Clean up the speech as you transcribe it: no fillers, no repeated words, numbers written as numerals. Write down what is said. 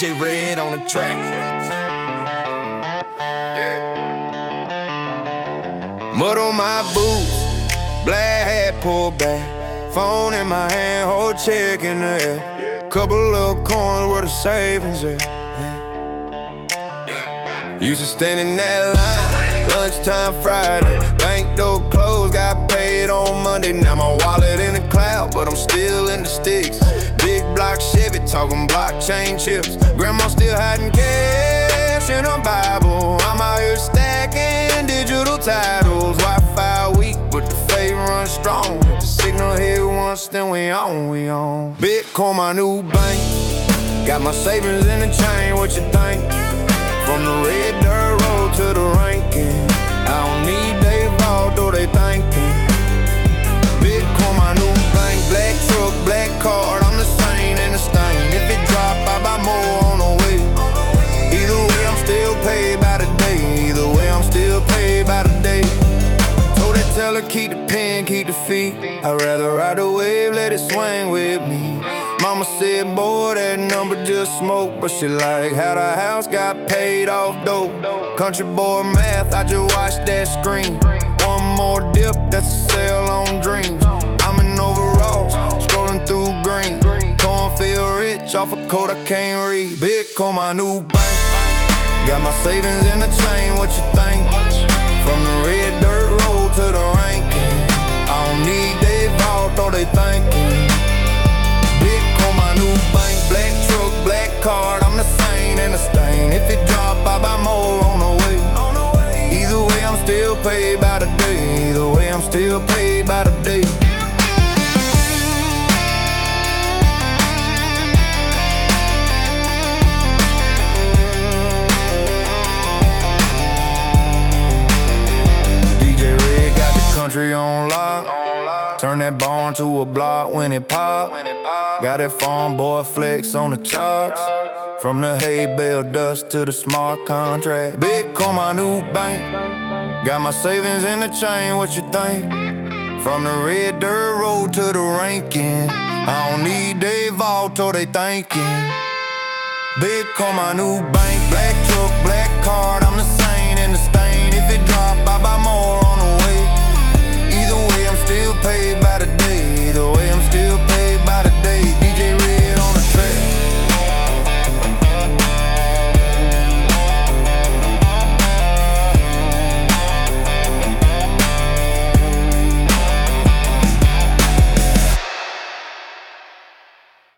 DJ Red on the track. Mud on my boots, black hat pulled back, phone in my hand, whole check in the air. Couple of coins where the savings at. Used to stand in that line, lunchtime Friday. Bank door closed, got paid on Monday. Now my wallet in the cloud, but I'm still in the sticks. Big block Chevy, talking blockchain chips. Grandma still hiding cash in her Bible. I'm out here stacking digital titles. Wi-Fi weak, but the faith runs strong. The signal hit once, then we on. Bitcoin, my new bank. Got my savings in the chain, what you think? From the red dirt road to the ranking. I don't need they vault, though they thinking. Bitcoin, my new bank. Black truck, black card, I'm the same in the stain. If it drop, I buy more on the way. Either way, I'm still paid by the day. Either way, I'm still paid by the day. Told that teller, keep the pen, keep the feet. I'd rather ride the wave, let it swing with me. Mama said, boy, that number just smoke. But she like how the house got paid off dope. Country boy math, I just watched that screen. One more dip, that's a sale on dreams. I'm in overalls, scrolling through green. Cornfield rich, off a coat I can't read. Bitcoin, my new bank. Got my savings in the chain, what you think? From the red dirt road to the ranking. I don't need they vault, though they thinking. Bitcoin, my new bank. Black truck, black card, I'm the same in the stain. If it drop, I buy more on the way. Either way, I'm still paid by the day. Either way, I'm still paid by the day. DJ Red got the country on lock. Turn that barn to a block when it pop. Got that farm boy flex on the charts. From the hay bale dust to the smart contract. Bitcoin, my new bank. Got my savings in the chain, what you think? From the red dirt road to the ranking. I don't need they vault, or they thinking. Bitcoin, my new bank. Black truck, black card, I'm the same in the stain. If it drop, I buy more